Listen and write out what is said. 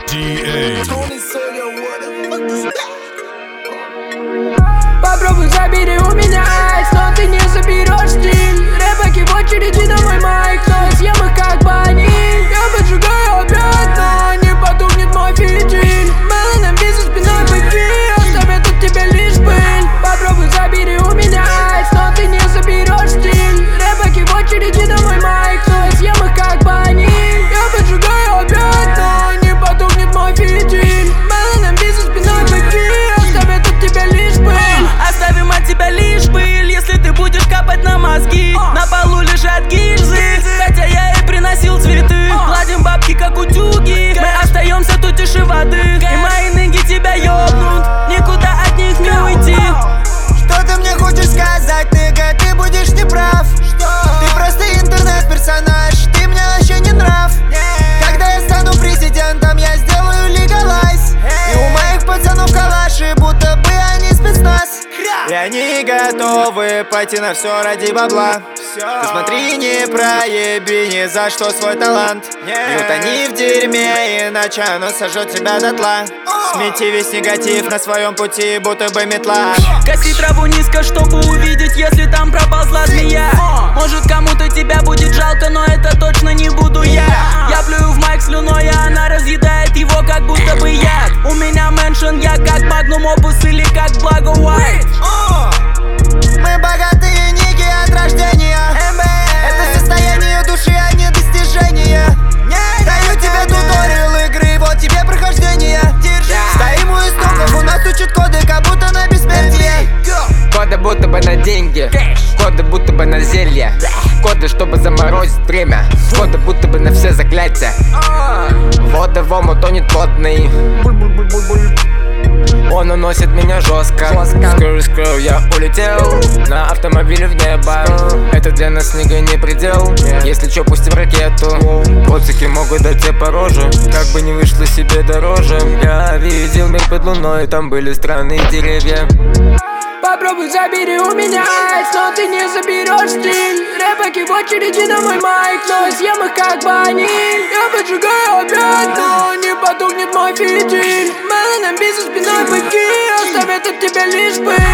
DA. Попробуй забери у меня айс, но ты не заберешь стиль. Рэпаки в очереди на мой майк, но съем их как бани. Я поджигаю опять, но не потухнет мой фитиль. Меланом бизнес спиной быки, оставят от тебя лишь пыль. Попробуй забери у меня айс, но ты не заберешь стиль. Рэпаки в очереди на мой майк, но съем их как бани. Я поджигаю опять, но не потухнет мой фитиль. Меланом бизнес спиной быки, оставят от тебя лишь пыль. Оставим от тебя лишь пыль, если ты будешь капать на мозги. На полу лежат гильзы, хотя я и приносил цветы. Гладим бабки, как утюги, мы остаемся тут тише воды. И мои ноги тебя ёбнут, никуда от них не уйти. Что ты мне хочешь сказать, нигга, ты будешь неправ. Ты просто интернет-персонаж, ты мне вообще не нрав. Когда я стану президентом, я сделаю легалайз. И у моих пацанов калаши, будто бы они спецназ. И они готовы пойти на все ради бабла. Ты смотри, не проеби ни за что свой талант. Не утони в дерьме, иначе оно сожжет тебя дотла. Смети весь негатив на своем пути, будто бы метла. Коси траву низко, чтобы увидеть, если там проползла змея. Может, кому-то тебя будет жалко, но это точно не буду я. Я плюю в майк слюной, а она разъедает его, как будто бы яд. У меня мэншн, я как Magnum Opus или как Благо White. Мы богатые ники от рождения. Это состояние души, а не достижение. Даю тебе туториал игры, вот тебе прохождение. Стоим у истоков, у нас учат коды, как будто на бессмертие. Коды будто бы на деньги, коды будто бы на зелье, коды, чтобы заморозить время, коды будто бы на все заклятия. Воды в омут тонет плотный, он уносит меня жестко. Скрю, я улетел на автомобиле в небо. Это для нас снега не предел. Если чё, пустим ракету. Коцики могут дать тебе по роже, как бы не вышло себе дороже. Я видел мир под луной, там были странные деревья. Попробуй забери у меня айс, но ты не заберешь стиль. Рэпаки в очереди на мой майк, но съем их как бани. Я поджигаю опять, но не потухнет мой фитиль. Меланом бизнес спиной быки, оставят от тебя лишь пыль.